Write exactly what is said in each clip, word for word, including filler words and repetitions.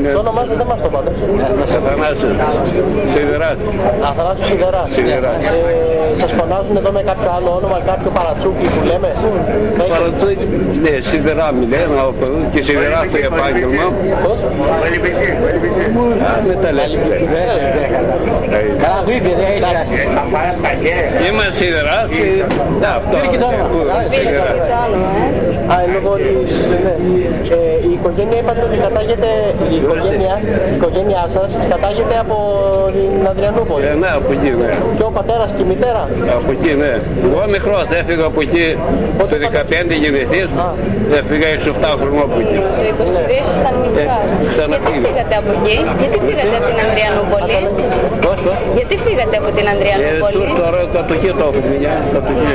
Το όνομά σας δεν μας το πάτε. Αθανάσιος. Σιδεράς. Αθανάσιος Σιδεράς. Σιδεράς. Ε, σας φωνάζουν εδώ με κάποιο άλλο όνομα, κάποιο παρατσούκι που λέμε. Παρατσούκι, ναι, Σιδερά μη λένε, και Σιδερά στο επάγγελμα. Πώς? Α, με τα λέει. Καλά βίντεο, δεν έχει. Είμαι Σιδεράς και... Ναι, αυτό. Σιδεράς. Α, λόγω της... ναι. Ε, η οικογένεια είπατε ότι κατάγεται... Η οικογένεια, η οικογένειά σας κατάγεται από την Ανδριανούπολη. Ε, ναι, από εκεί, ναι. Και ο πατέρας και η μητέρα. Από εκεί, ναι. Εγώ μικρός έφυγα από εκεί το δεκαπέντε γεννηθείς, έφυγα έξι επτά χρόνια από εκεί. Το είκοσι δύο ήσασταν μικρός. Γιατί φύγατε από εκεί, γιατί φύγατε από την Ανδριανούπολη. Γιατί φύγατε από την Ανδριανούπολη. Ε, τώρα κατοχή το έχουμε, μια κατοχή.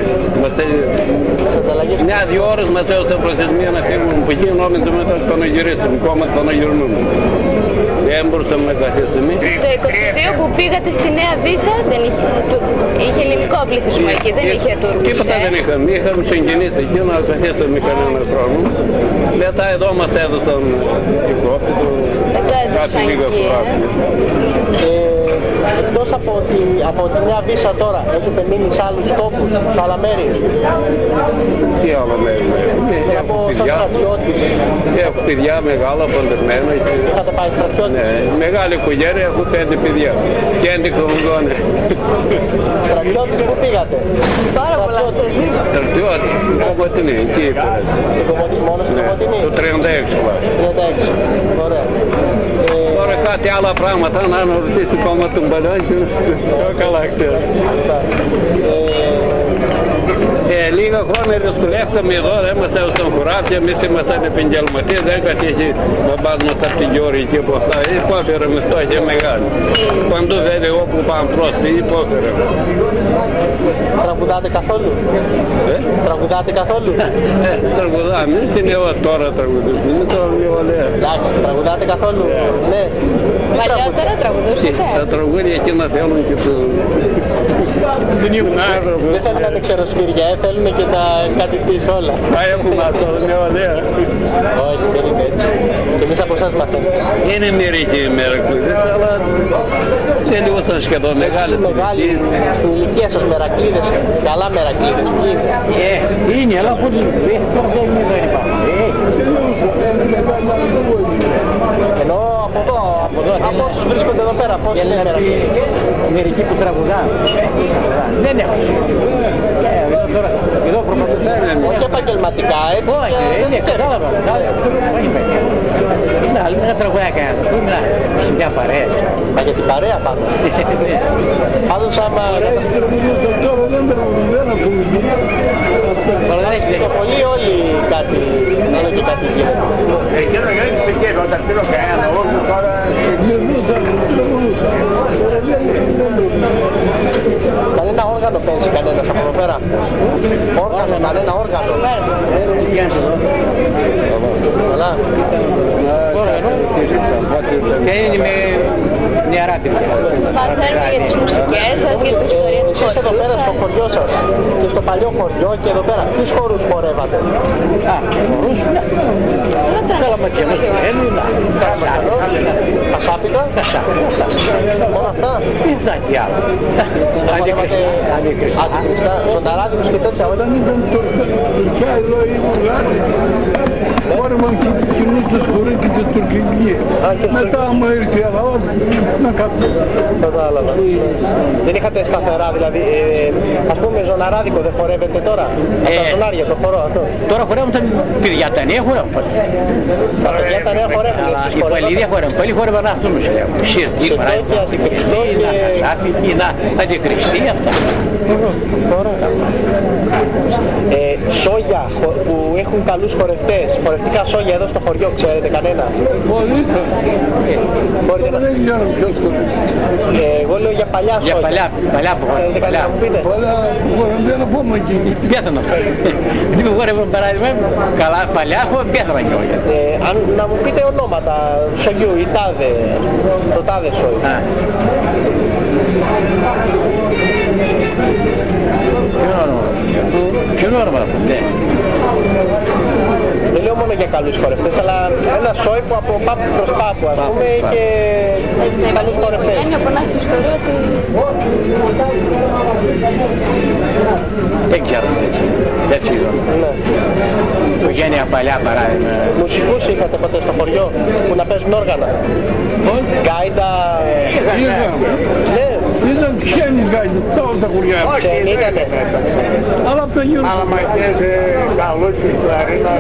Μια-δυο ώρες μας έδωσαν προθεσμία να φύγουμε από εκεί, νόμιζα μετά θα να γυρίσουμε, κόμμα θα να γυρνούμε. Δεν μπορούσαμε να καθίσουμε. Το είκοσι δύο που πήγατε στη Νέα Βύσσα δεν είχε, είχε ελληνικό πληθυσμό εκεί, δεν είχε Τούρκους. Τίποτα δεν είχαμε, είχαμε συγγενείς εκεί να καθίσαμε κανένα χρόνο. Μετά εδώ μας έδωσαν οικόπιτο, κάτι λίγα φορά. Εκτός από τη, από τη Νέα Βύσσα τώρα, έχετε μείνει σε άλλους τόπους, σε άλλα μέρη. Τι άλλο μέρη, θέλω να πω σαν στρατιώτης. Έχω παιδιά μεγάλα, παντρεμένα. Είχατε πάει στρατιώτης. Ναι, μεγάλη οικογένεια, έχω πέντε παιδιά και έντεκα χρονών. Στρατιώτης που πήγατε? Πάρα πολλά στρατιώτης. Στρατιώτης, Κομωτινή, εκεί είπα. Στην Κομωτινή, μόνο στην Κομωτινή? Το τριάντα έξι βάζει. τριάντα έξι, ωραία. Τώρα κάτι άλλα πράγματα, να ρωτήσει κόμμα του μπαλιάκι, καλά ξέρω. Ε, λίγα χρόνια δυσκολεύταμε εδώ, δεν μας έδωσαν χωράφια, εμείς ήμασταν επαγγελματίες, δεν κατήχε μπαμπάς μας από την Γιώρη και από αυτά, υπόφεραμε στόχια μεγάλη. Παντού βέβαια όπου πάμε πρόσφυγοι υπόφεραμε. Τραγουδάτε καθόλου? Ε? Τραγουδάτε καθόλου? Ε, τραγουδάμε, στην αιώνα τώρα τραγουδούσαμε, είναι τώρα νεολαία. Εντάξει, τραγουδάτε καθόλου? Ναι. Παλιότερα τραγουδούσατε? Τα τραγούδια εκεί να θέλουν και το... Δεν θέλουν τα ξεροσφύρια, ε, θέλουν και τα κάτι της όλα. Α, έχουμε αυτό, νεολαία. Όχι, δεν είναι έτσι. Και εμείς από εσάς μαθαίνουμε. Είναι μερικοί οι μερακλείδες, αλλά δεν ήμασταν σχεδόν μεγάλες. Μεγάλοι, στην ηλικία σας μερακλείδες, καλά μερακλείδες, ποιοι είναι? Ε, είναι, αλλά από την δεν είναι δεν υπάρχουν. Ενώ από εδώ, από εδώ, από όσους βρίσκονται εδώ πέρα, πώς είναι μερακλείδες? Μερικοί που τραγουδάνε. Δεν έχω τώρα, εδώ προπαντούν. Όχι επαγγελματικά, έτσι. Όχι, είναι, κατάλαβα. Είναι άλλη, ένα τραγουδάκι. Είναι μια παρέα. Μα για την παρέα πάντως. Πάντως άμα... Και πολλοί όλοι κάτι, όλο και κάτι γίνεται. Εκείνο γιατί σε κέντρο, όταν πήρω κανένα όσο τώρα... Κανένα όργανο παίζει κανένας από εδώ πέρα? Όργανο, κανένα όργανο? Καλά. Και είναι με νεαράτιμα. Μαθαίνουμε για τις μουσικές σας, για την ιστορία του χωριού σας. Εσείς εδώ πέρα στο χωριό σας και στο παλιό χωριό και εδώ πέρα, ποιους χορούς χορεύατε? Α, χορούς, ναι. Καλαματιανός χορεύουν, Πασάπικα? Όλα αυτά? Αυτά και άλλα. Αντικριστά, ζωνταράδικους και τέτοια, όχι? Όταν ήταν τουρκικά εδώ οι Βουλγάροι, φόρμαν και κοινούς τους χωρί και τις τουρκικοί. Μετά άμα ήρθε η Ελλάδα, να κάτσω. Κατάλαβα. Δεν είχατε σταθερά, δηλαδή, ας πούμε ζωναράδικο δεν χορεύετε τώρα? Από τα ζωνάρια, το χορό αυτό. Τώρα χορεύουν τα παιδιά τα νέα χορεύουν. Τα παιδιά τα νέα χορεύουν. Οι παλιοί δεν χορεύουν. Παλιοί χορεύουν αυτό μου σε λέω. Σε τέτοια, αντικριστό και... Να αντικριστεί αυτά. Ε, σόγια που έχουν καλούς χορευτές, χορευτικά σόγια εδώ στο χωριό, ξέρετε κανένα? Πολύ. Μπορείτε να... Δεν ξέρω ποιος χορεύει. Ε, εγώ λέω για παλιά σόγια. Για παλιά, παλιά που Ξέρετε χορεύουν. κανένα να μου πείτε? Πολλά χορεύουν να πούμε εκεί. Πέθανα. Τι μου χορεύουν παράδειγμα, καλά παλιά, πέθανα και όχι. Ε, αν να μου πείτε ονόματα σογιού ή τάδε, το τάδε σόγια. Ποιο όνομα? Ποιο όνομα? Ναι. δεν λέω μόνο για καλούς χορευτές, αλλά ένα σόι που από πάπου προς πάπου, ας πούμε, είχε καλούς χορευτές. Από να έχει ιστορία ότι... Δεν ξέρω έτσι. Έτσι είδω. Ναι. Οικογένεια παλιά παράδειγμα. Μουσικούς είχατε ποτέ στο χωριό που να παίζουν όργανα? Γκάιντα... Ναι. Ήταν ξένοι γκάιντα, τώρα τα χωριά. Ξένοι ήτανε. Αλλά από τα γύρω. Αλλά μαγιές, καλούτσους, κλαρίνα.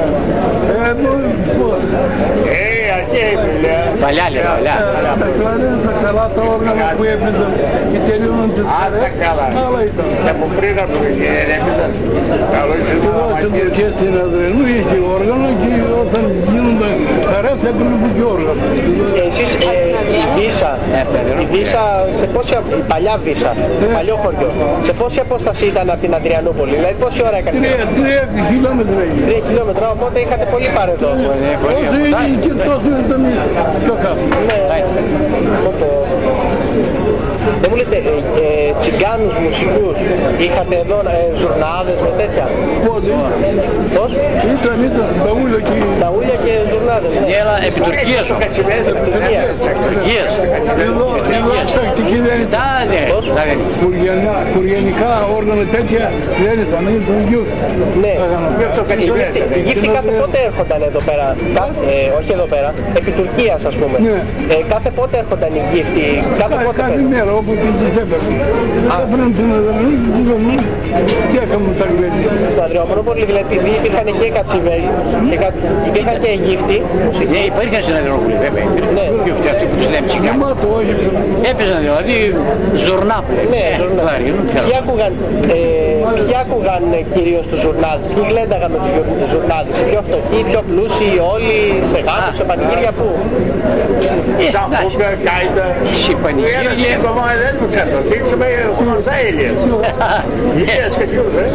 Ε, αρχαίοι φιλιά. Παλιά λέει, παλιά. Τα κλαρίνα, τα καλά τα όργανα που έπαιζαν και τελείωναν τις Α, τα καλά. άλλα ήταν. Από πριν από το γερέμιδας, καλούτσους, Εδώ και στην Αδρενού είχε όργανο και όταν γίνονταν χαρές έπαιρνε και όργανο. Και εσείς ε, η Βύσα, η Βύσα, σε πόση, η παλιά Βύσα, το παλιό χωριό, σε πόση απόσταση ήταν από την Αδριανούπολη, δηλαδή πόση ώρα έκανε? Τρία, τρία χιλιόμετρα έγινε. Τρία χιλιόμετρα, οπότε είχατε πολύ παρεδό. Όσο είχε και τόσο ήταν πιο κάτω. Ναι, οπότε... Δεν μου λέτε, ε, ε, τσιγκάνους μουσικούς, είχατε εδώ ε, ζουρνάδες με τέτοια? Πότε ήταν. Πώς? Ήταν, ήταν, τα ούλια και... Τα ούλια και ζουρνάδες, ναι. Έλα, επί Τουρκίας σου. Τουρκία. Τουρκίας. Εδώ, εδώ, τακτική δεν ήταν. Τα ναι. Πώς? Τα ναι. Κουριανά- Κουριανικά όργανα τέτοια δεν ήταν, ήταν γιου. Ναι. Οι γύφτοι- Οι γύφτοι κάθε πότε έρχονταν εδώ πέρα, κα- ε, όχι εδώ πέρα, επί Τουρκίας ας πούμε. Ναι. Ε, κάθε πότε έρχονταν οι γύφτοι, κάθε πότε Κάθε παίζανε? μέρα όπου την τις έπαιρνε. Έπαιρνε την Αδρενού και την Κομνού και έκαμε τα γλέντια. Στην Αδριανούπολη δηλαδή επειδή υπήρχαν και κατσιβέλοι, και κα- υπήρχαν και Αιγύπτοι. Ναι, υπήρχαν στην Αδριανούπολη βέβαια. Ναι. Και αυτοί αυτοί που τους λέμε τσιγκάνοι. Γεμάτο, όχι. Έπαιζαν δηλαδή ζουρνά που λέμε. Ναι, Ε, ζουρνά. κλαρίνο, ξέρω. Ποιοι άκουγαν, ε, ποιοι άκουγαν ε, κυρίως τους ζουρνάδες, ποιοι γλένταγαν με τους γιου- τους ζουρνάδες, οι πιο φτωχοί, οι πιο πλούσιοι, όλοι σε γάμους, σε πανηγύρια που? Ε, Σαν εντάξει. φούγκα, κάιντα. Εσύ Ένα πανηγύρια. σύντομα δεν μου ξέρω, δείξαμε γνωστά Έλληνες. Υγείας και τσιούς, ε.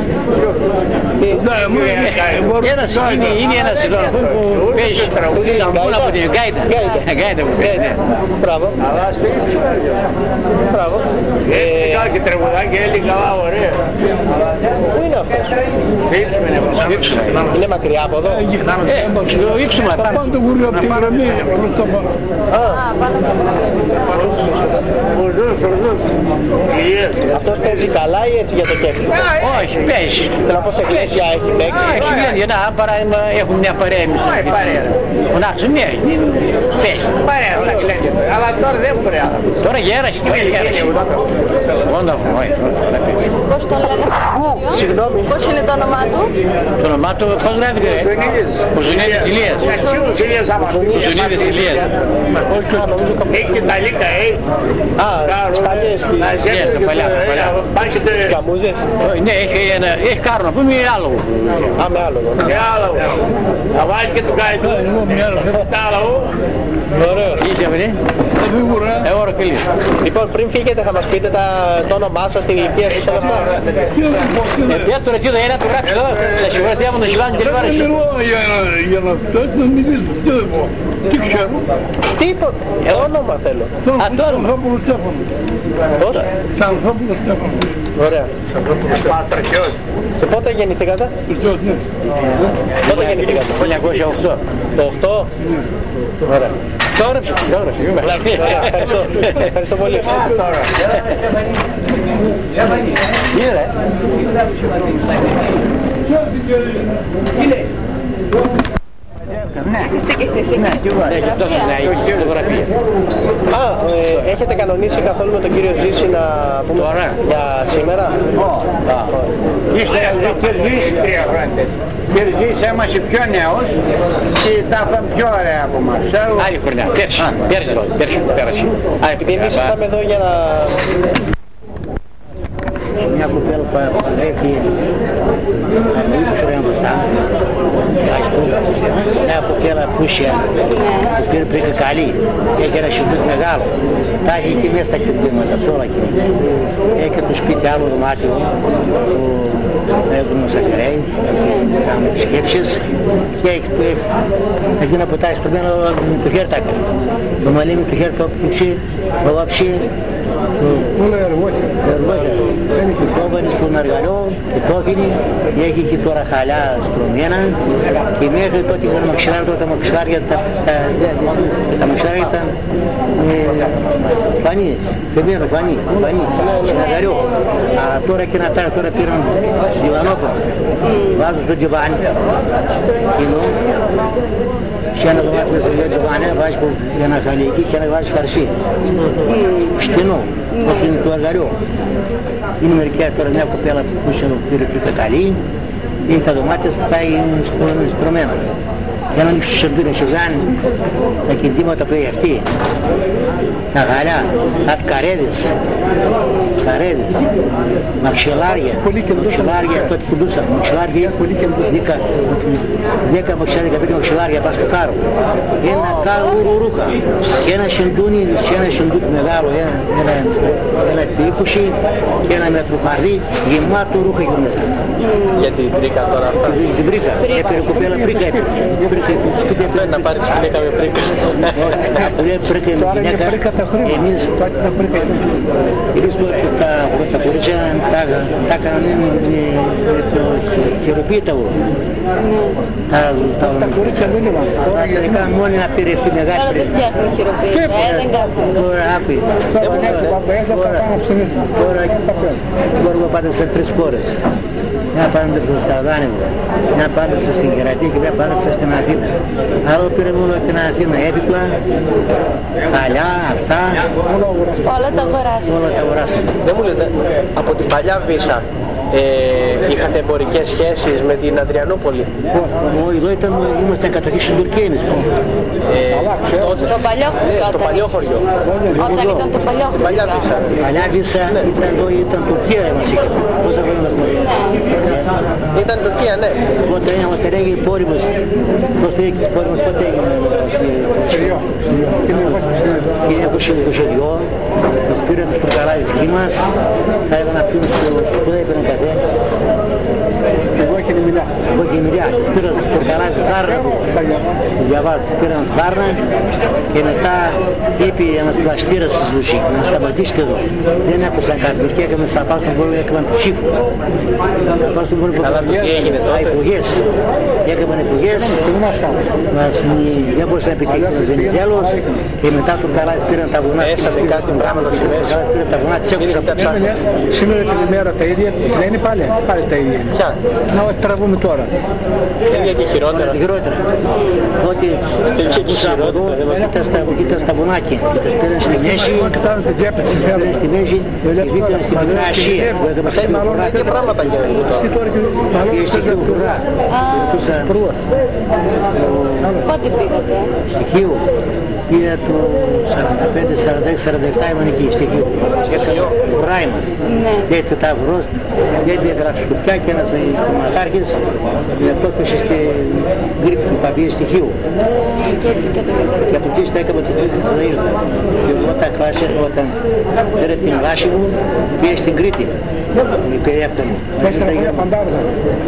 Ένα είναι, είναι ένα συγγνώμη που παίζει σαμπούν από την γκάιντα. Γκάιντα. Γκάιντα που παίζει, ναι. Μπράβο, Αλλά στο ύψο. μπράβο. Ε, Έκανε και τραγουδάκι, έλεγε καλά, ωραία. Πού είναι αυτός? Ύψο είναι. Είναι μακριά από εδώ? Ε, το ύψωμα Τα πάνω. πάντα γουρί από τη γραμμή προς τα πάνω. Που ζουν, σου ζουν. Υγείας. Αυτός παίζει καλά ή έτσι για το κέφι? Όχι, παίζει. Θέλω να πω σε εκκλησία έχει παίξει. Έχει μια, να παράδειγμα έχουν μια παρέα εμείς. Όχι, παρέα. Φωνάξουν μια, παίζει. Παρέα, όλα κλαίνε. Αλλά τώρα δεν μπορεί να. Τώρα γέρασε και όχι γέρασε. Μόνο αυτό, όχι. Πώς τον λένε στο χωριό? Συγγνώμη. Πώς είναι το όνομά του? Το όνομά του πώς γράφεται? Ζωνίδης. Ο Ζωνίδης Ηλίας. Αξίους Ηλίας άμα. Ο Ζωνίδης Ηλίας. Έχει και τα λίκα, ε. Α, τις παλιές, Να τις ζέψει τα και παλιά, τα παλιά. Πάσετε καμούζες. Ναι, έχει ένα, έχει κάρνο, πούμε άλογο. Α, με άλλο. και άλλο. Να βάλει και του καητού. Τα άλλο. Ωραίο. Είσαι αυτή. Σίγουρα. Εγώ ρε φίλοι. Λοιπόν, πριν φύγετε θα μας πείτε τα, το όνομά σας, την ηλικία σας, όλα αυτά. Ε, πια τώρα τι το ένα του γράψει εδώ, τα σιγουρευτεί από το χιλάνι Δεν τηλεόραση. μιλώ για να- για να φτάσει να μιλήσει. Τι δεν πω. Τι ξέρω. Τίποτα. Ε, όνομα θέλω. Τον Α, τώρα. Ανθόπουλο Στέφανο. Πώς? Σαν Ανθόπουλο Στέφανο. Ωραία. Πατραχιός. Και πότε γεννηθήκατε? Χριστός, ναι. Πότε γεννηθήκατε? χίλια εννιακόσια οκτώ. Το οκτώ. Ωραία. Τώρα, τώρα, Ωραία, ευχαριστώ. Ευχαριστώ πολύ. Είναι ρε. Είστε και εσείς εκεί στην Έχει τόσο φωτογραφία? να φωτογραφία. Α, ε, έχετε κανονίσει καθόλου με τον κύριο Ζήση να πούμε Τώρα. για σήμερα? Είστε Τρία χρόνια. Κερδίς έμασε πιο νέος Και τα είχαν πιο ωραία από μας. άλλη χρονιά. Πέρσι, πέρσι, πέρσι, πέρσι. Α, Επειδή εμείς ήρθαμε εδώ για να... Μια κοπέλα που παλεύει από είκοσι χρόνια μπροστά. Μια κοπέλα πούσια που πήρε πριν καλή. Έχει ένα σιντούκ μεγάλο. Τα έχει εκεί μέσα στα κερδίματα, όλα εκεί. Έχει το σπίτι άλλο δωμάτιο που παίζουν στα χερέι, κάνουν τις σκέψεις και έχει το εκεί να ποτάει στο μένα το χέρι τα έκανε. Το μαλλί μου το χέρι το έπιξε, το βάψε Όλα εργότια. Εργότια. Κόβανες στον αργαλό, και τόφινη, έχει και τώρα χαλιά στρωμένα και μέχρι τότε είχαν μαξιλάρια, τότε τα μαξιλάρια, τα, τα, τα μαξιλάρια ήταν ε, φανή, φεμένο, φανή, φανή, συναγαριό. Αλλά τώρα και να τάγει, τώρα πήραν διβανόπα, βάζουν στο διβάνι, κοινό, και ένα δωμάτιο μέσα στο διβάνι, βάζει ένα χαλίκι και ένα βάζει χαρσί, στενό, όσο είναι το αργαλιό. Είναι μερικά τώρα μια κοπέλα που πούσε πήρε πήρε καλή, είναι τα δωμάτια που πάει στρωμένα. Για να μην σου σερδούν σε βγάνει τα κινδύματα που έχει αυτή, τα γαλιά, τα καρέδες, καρέδες, μαξιλάρια, μαξιλάρια, τότε πουλούσαν, μαξιλάρια, δέκα μαξιλάρια, δεκαπέντε μαξιλάρια πας στο κάρο. Ένα κάρο ρούχα, και ένα σεντούνι, και ένα σεντούνι μεγάλο, ένα είκοσι και ένα μετροχαρδί, γεμάτο ρούχα και μέσα. Για την πρίκα τώρα αυτά. Την πρίκα, έπαιρνε κοπέλα πρίκα έπαιρνε. Πρέπει να πάρεις γυναίκα με πρίκα. Τώρα είναι πρίκα τα χρόνια. Εμείς τα κορίτσια τα έκαναν με το χειροποίητο. Τα κορίτσια δεν είναι. Τελικά μόνοι να πήρε αυτή μεγάλη Τώρα δεν φτιάχνουν χειροποίητα, ε, δεν κάνουν. Τώρα άκουει. Τώρα εγώ πάντα σε τρεις χώρες. Μια πάντρεψα στα Δάνειβα, μια πάντρεψα στην Κερατή και μια πάντρεψα στην Αθήνα. Άλλο πήρε μόνο την Αθήνα έπιπλα, χαλιά, αυτά. Όλα τα αγοράσαμε. Όλα τα αγοράσαμε. Δεν μου λέτε, από την παλιά Βύσα ε, είχατε εμπορικές σχέσεις με την Αδριανούπολη? Όχι, εδώ ήταν, ήμασταν κατοχή στην Τουρκία εμείς. Το παλιό χωριό. Ναι, στο παλιό χωριό. Όταν ήταν το παλιό χωριό. Παλιά Βύσα. Παλιά Βύσα ήταν εδώ, ήταν Τουρκία μας είχε. Πόσα χρόνια μας μωρεί. Ήταν Τουρκία, ναι. Πότε είμαστε έγινε πόρυμος, πώς το έγινε πόρυμος, πότε έγινε χίλια εννιακόσια είκοσι δύο, μας πήραν τους Τουρκαλάδες εκεί μας, θα έλεγα να πιούν στο σπουδά, έπαιρνε καφέ. Εγώ και η Μιλιά. Εγώ και η Μιλιά, τις πήραν στους Τουρκαλάδες Βάρνα, τους διαβάζω, τις πήραν στους Βάρνα και μετά είπε ένας πλαστήρας στη Ζουσή, να σταματήσετε εδώ. Δεν άκουσαν κάτι, και έκαμε θα πάω στον πόλο, έκαναν το ψήφο. Θα πάω στον πόλο, εκλογές. Έκαναν εκλογές, δεν μπορούσε να επιτύχει ο Ζενιζέλος και μετά του Καράς πήραν τα βουνά. Έσατε κάτι πράγματα στη μέση. Πήραν τα βουνά, τις έκουσαν από τα ψάχνα. Σήμερα την ημέρα τα ίδια, δεν είναι πάλι, πάλι τα ίδια. Ποια? Να ό,τι τραβούμε τώρα. Ίδια και χειρότερα. Χειρότερα. Ότι ήταν στα βουνάκια και τις πήραν στη μέση, πήραν στη μέση και βγήκαν στην Μικρά Ασία. Τι πράγματα γίνανε τώρα? Και στη Χιούρα. Πότε πήγατε? Στη Χίου. Πήγα το σαράντα πέντε, σαράντα έξι, σαράντα επτά ήμουν εκεί στη Χίου. Έκανα πράιμα. Έτσι τα βρω, γιατί έγραψε σκουπιά και ένας κομματάρχης με το πέσε στη γκρίπη του παπίε στη Χίου. Και από εκεί στα έκανα τις λύσεις που θα ήρθα. Και όταν κλάσε, όταν πήρε την βάση μου, πήγε στην Κρήτη. Η περιέφτα μου. Πέστε να πήγε φαντάρζα.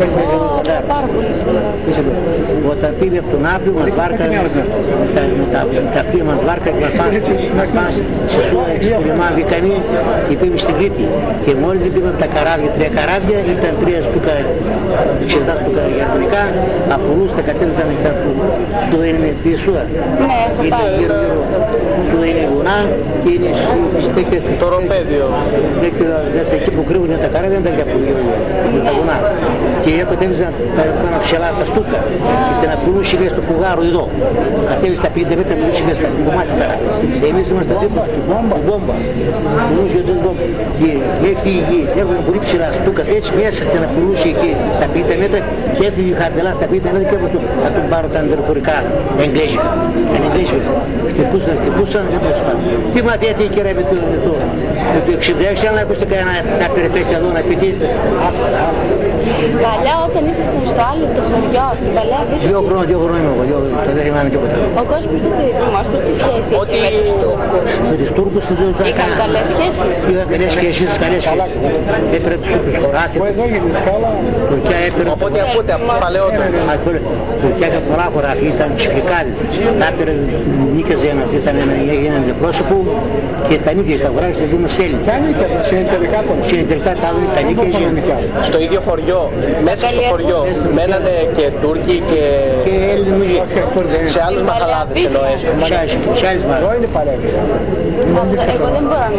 Όταν πήγε από τον Άπλιο μας βάρκα, με τα πλοία μας βάρκα και μας πάνε στο λιμάνι Βικανή και πήγαμε στην Κρήτη. Και μόλις πήγαμε τα καράβια, τρία καράβια, ήταν τρία στούκα, εξαιρετά στούκα γερμανικά, από όλους τα κατέβησαν στο είναι πίσω. Είναι γύρω γύρω στο είναι βουνά και είναι στο ρομπέδιο. Μέσα εκεί που κρύβουν τα καράβια δεν ήταν για που τα βουνά. Και κατέβησαν να ψελά τα στούκα και να πουλούσε μέσα στο φουγάρο εδώ. Κατέβησε τα πενήντα μέτρα, πουλούσε μέσα στα κομμάτια. Εμείς είμαστε δίπλα στην μπόμπα. Πουλούσε εδώ μπόμπα. Και έφυγε, έρχονταν πολύ ψηλά στούκας έτσι μέσα και να πουλούσε εκεί στα πενήντα μέτρα και έφυγε χαρτελά στα πενήντα μέτρα και να τον πάρω τα δορυφορικά εγγλέζικα. Τα εγγλέζικα. Χτυπούσαν, χτυπούσαν, δεν μπορούσε πάνω. Τι μαθαίνετε η κυρία με το εξήντα έξι, αν ακούσετε κανένα περιπέτεια εδώ να πείτε. Παλιά όταν ήσασταν στο άλλο το χωριό, στην παλιά Βύση. Δύο χρόνια, δύο χρόνια είμαι εγώ, δύο, και δεν θυμάμαι τίποτα. Ο κόσμος δεν θυμάστε τι σχέση είχε με τους Τούρκους. Με τους Τούρκους είχαν καλές σχέσεις. Είχαν καλές σχέσεις, καλές σχέσεις. Έπαιρε τους Τούρκους χωράτη. Τουρκία έπαιρε. Οπότε ακούτε από τους παλαιότερους. Τουρκία είχε πολλά χωράφη, ήταν τσιφρικάδες. Τα έπαιρε, νίκαζε ένας, ήταν έναν πρόσωπο και τα νίκαζε στα χωράφη σε δούμε σέλνη. Ποια νίκαζε, συνεταιρικά τα νίκαζε. Στο ίδιο χωριό, μέσα στο χωριό, μένανε και Τούρκοι και... και Έλληνες. Σε άλλους μαχαλάδες εννοείς. Σε άλλες μαχαλάδες. Εγώ δεν μπορώ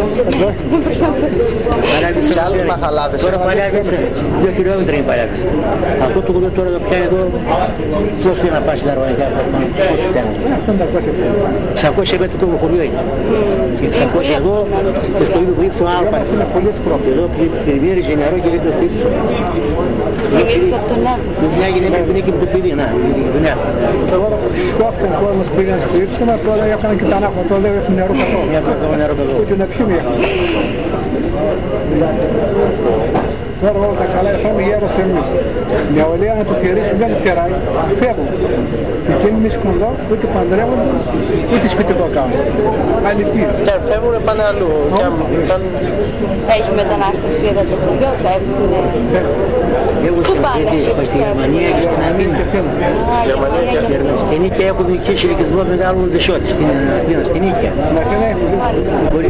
να σε άλλους μαχαλάδες. Τώρα παλιάβησε, δύο χιλιόμετρα είναι παλιάβησε. Αυτό το κουλό τώρα το πιάνει εδώ, πόσο είναι να πάει στην Αρβανικά, πόσο πιάνει. εξακόσια μέτρα το χωριό είναι. Και εξακόσια εδώ και στο ίδιο που ύψο άλλο πάει. Εδώ πλημμύριζε νερό και ρίχνει στο ύψο. Πλημμύριζε από τον Εύρο. Μια γυναίκα που είναι και με το παιδί, να, η γυναίκα. Τώρα σκόφτηκαν κόσμος πήγαν στο ύψο, τώρα έφανε και τα ναύα, τώρα δεν έχουν νερό καθόλου. Ούτε να πιούμε. Τώρα όλα τα καλά έχουμε γέρος εμείς. Μια ολία να το τηρήσει δεν το τηράει, φεύγουν. Και εκείνοι μη σκοντώ, ούτε παντρεύονται, ούτε σπιτικό κάνουν. Αληθείς. Και αν φεύγουν πάνε αλλού. Έχει μετανάστευση εδώ το χωριό, φεύγουν. Εγώ στη Γερμανία και στην Αμήνα. Στην Νίκαια έχουν και συλλογισμό μεγάλων δεσιώτης, στην Αθήνα, στην Νίκαια.